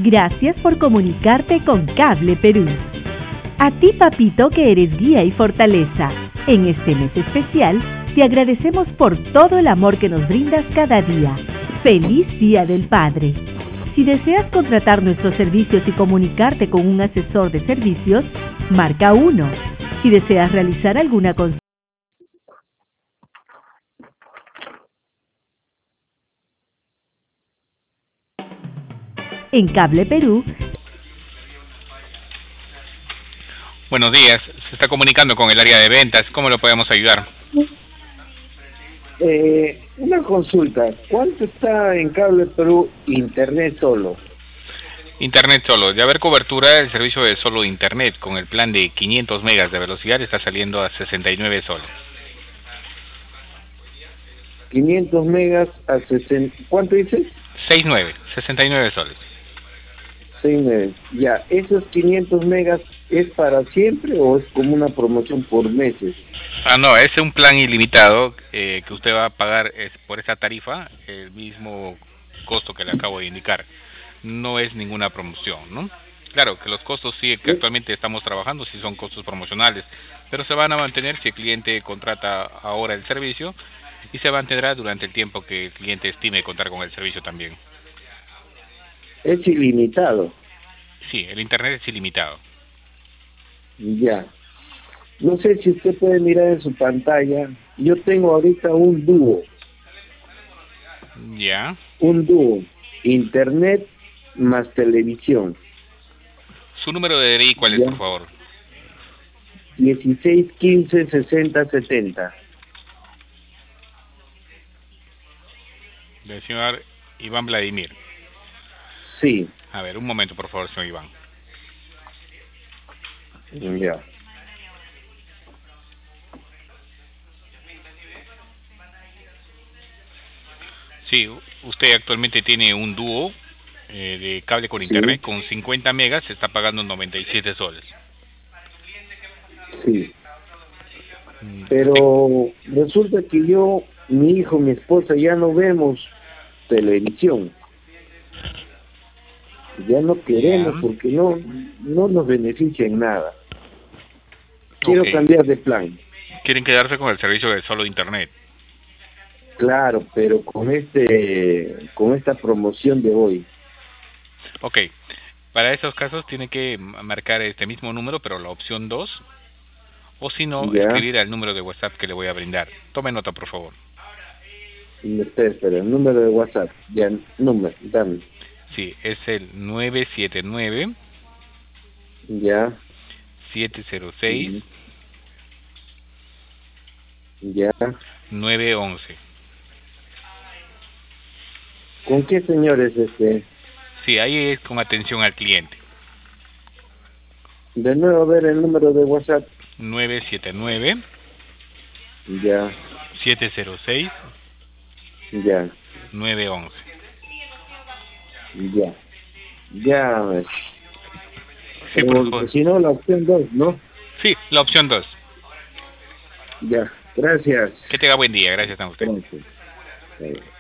Gracias por comunicarte con Cable Perú. A ti, papito, que eres guía y fortaleza. En este mes especial, te agradecemos por todo el amor que nos brindas cada día. ¡Feliz Día del Padre! Si deseas contratar nuestros servicios y comunicarte con un asesor de servicios, marca 1. Si deseas realizar alguna consulta en Cable Perú. Buenos días, se está comunicando con el área de ventas. ¿Cómo lo podemos ayudar? Una consulta. ¿Cuánto está en Cable Perú internet solo? Internet solo. De haber cobertura, el servicio de solo internet con el plan de 500 megas de velocidad está saliendo a 69 soles. 500 megas a 60... ¿Cuánto dices? 69 soles. 6 megas. Ya, ¿esos 500 megas es para siempre o es como una promoción por meses? No, es un plan ilimitado que usted va a pagar por esa tarifa, el mismo costo que le acabo de indicar. No es ninguna promoción, ¿no? Claro que los costos sí que actualmente estamos trabajando sí son costos promocionales, pero se van a mantener si el cliente contrata ahora el servicio y se mantendrá durante el tiempo que el cliente estime contar con el servicio también. Es ilimitado. Sí, el internet es ilimitado. Ya. No sé si usted puede mirar en su pantalla. Yo tengo ahorita un dúo. Ya. Un dúo. Internet más televisión. ¿Su número de DNI cuál es, por favor? 16 15 60 70. Del señor Iván Vladimir. Sí. A ver, un momento, por favor, señor Iván. Ya. Sí, usted actualmente tiene un dúo de cable con internet con 50 megas, se está pagando 97 soles. Sí. Pero resulta que yo, mi hijo, mi esposa ya no vemos televisión. Ya no queremos porque no nos beneficia en nada. Quiero cambiar de plan. ¿Quieren quedarse con el servicio de solo internet? Claro, pero con esta promoción de hoy. Ok, para esos casos tiene que marcar este mismo número, pero la opción 2, o si no, escribir al número de WhatsApp que le voy a brindar. Tome nota, por favor. Espera, el número de WhatsApp. Ya, dame. Sí, es el 979. Ya. 706. Ya. 911. ¿Con qué señor es este? Sí, ahí es con atención al cliente. De nuevo, a ver el número de WhatsApp. 979. Ya. 706. Ya. 911. Ya. Ya. Sí, por favor. Si no, la opción 2, ¿no? Sí, la opción 2. Ya. Gracias. Que tenga buen día. Gracias a usted. Gracias.